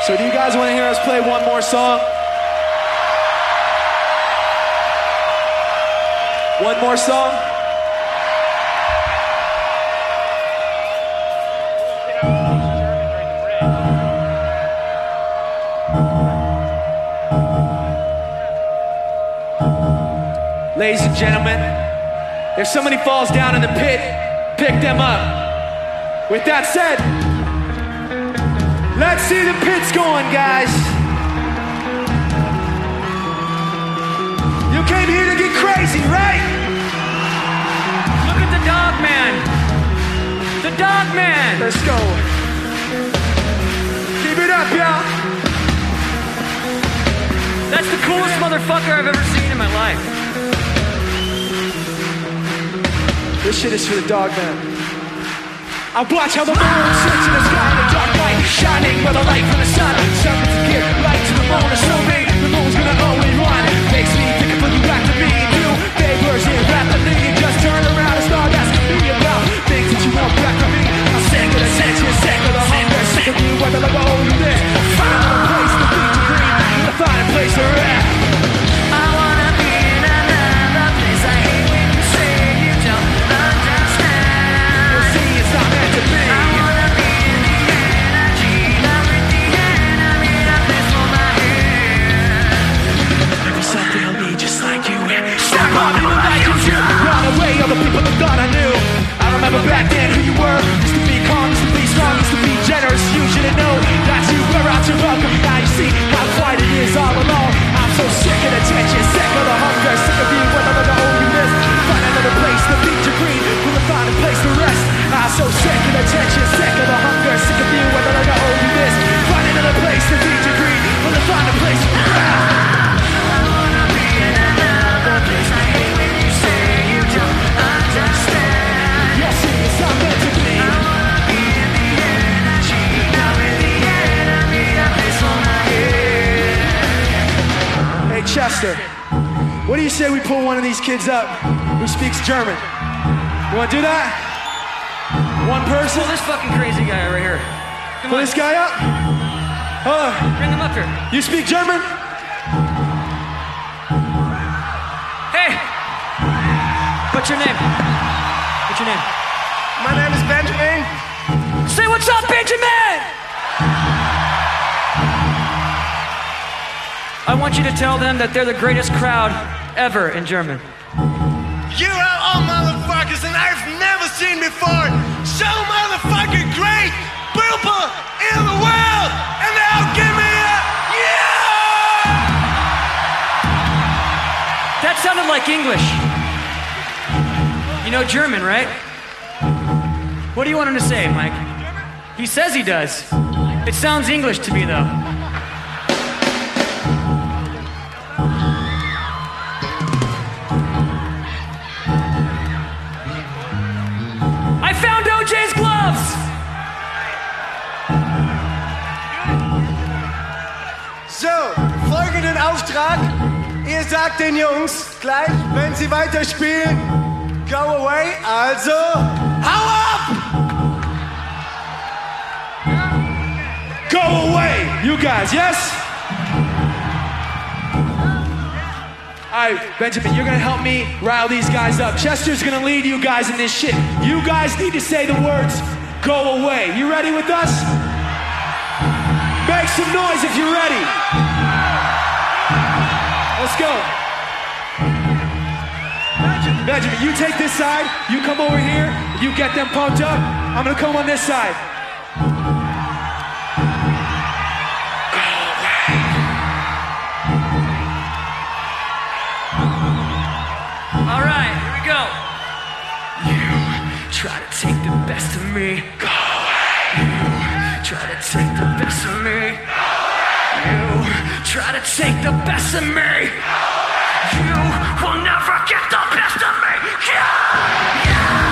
So do you guys want to hear us play one more song? One more song? Ladies and gentlemen, if somebody falls down in the pit, pick them up. With that said, let's see the pits going, guys. You came here to get crazy, right? Look at the dog man. The dog man. Let's go. Keep it up, y'all. That's the coolest motherfucker I've ever seen in my life. This shit is for the dog man. I watch how the moon sits in the sky in the dark light, shining by the light from the sun. Something to give light to the moon, show me the moon's gonna always run. Makes me think of when you back to me. Do favors here rapidly. Just turn around and start asking me about things that you want back from me. I'm sick of the tension, sick of the hunger, sick of you, whether I owe you this. Find a place to be to green, to find a place to rest. I wanna be in another place. I hate when you say you don't understand. You'll see it's not meant to be. I wanna be in the energy, not with the enemy. That place for my head. Maybe someday I'll be just like you. Step on me like you do. Run away, all the people that thought I knew. I remember back then who you were. Used to be calm, used to be strong, used to be generous. You should've known that you were out to welcome. Now you see how quiet it is all alone. I'm so sick of the tension, sick of the hunger, sick of you, whether I owe you this. Find another place to beat your green, we'll find a place to rest. I'm so sick of the tension, sick of the hunger, sick of you, whether I owe you this. Find another place to beat your green, we'll find a place to rest. I wanna be in another place. I hate when you say you don't understand. You'll see it's not meant to be. I wanna be in the energy, not with the enemy. That place for my head. Hey Chester, what do you say we pull one of these kids up who speaks German? You wanna do that? One person? Pull this fucking crazy guy over here. Come Pull on, this guy up? Hold on. bring him up here. You speak German? Hey! What's your name? What's your name? My name is Benjamin. Say what's up, Benjamin! I want you to tell them that they're the greatest crowd ever in German. You are all motherfuckers and I've never seen before so motherfucking great people in the world. And now give me a yeah! That sounded like English. You know German, right? What do you want him to say, Mike? He says he does. It sounds English to me, though. I found OJ's gloves! So, folgenden Auftrag. Ihr sagt den Jungs gleich, wenn sie weiterspielen, go away, also hau ab! Go away, you guys, yes? All right, Benjamin, you're gonna help me rile these guys up. Chester's gonna lead you guys in this shit. You guys need to say the words, go away. You ready with us? Make some noise if you're ready. Let's go. Benjamin, you take this side, you come over here, you get them pumped up. I'm gonna come on this side. All right, here we go. You try to take the best of me. Go away. You try to take the best of me. Go away. You try to take the best of me. Go away. You will never get the best of me. Yeah.